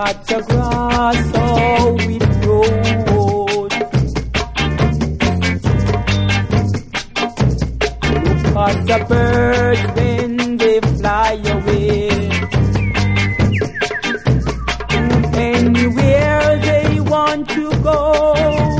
at the grass, how it grows. Look at the birds when they fly away. Anywhere they want to go,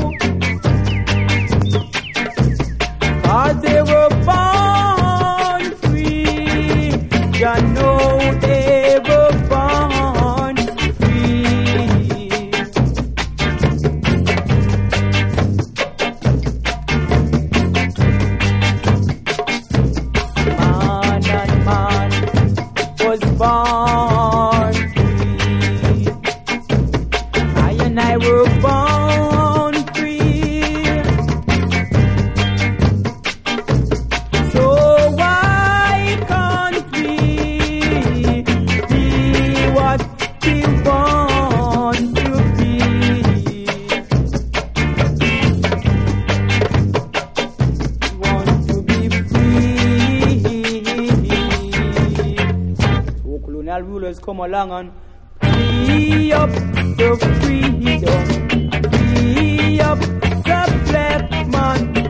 'cause they were born free. You know they were born free. Man and man was born free. I and I were born free. So why can't we be what we want to be? We want to be free. So colonial rulers come along and free up the freedom, free up the black man.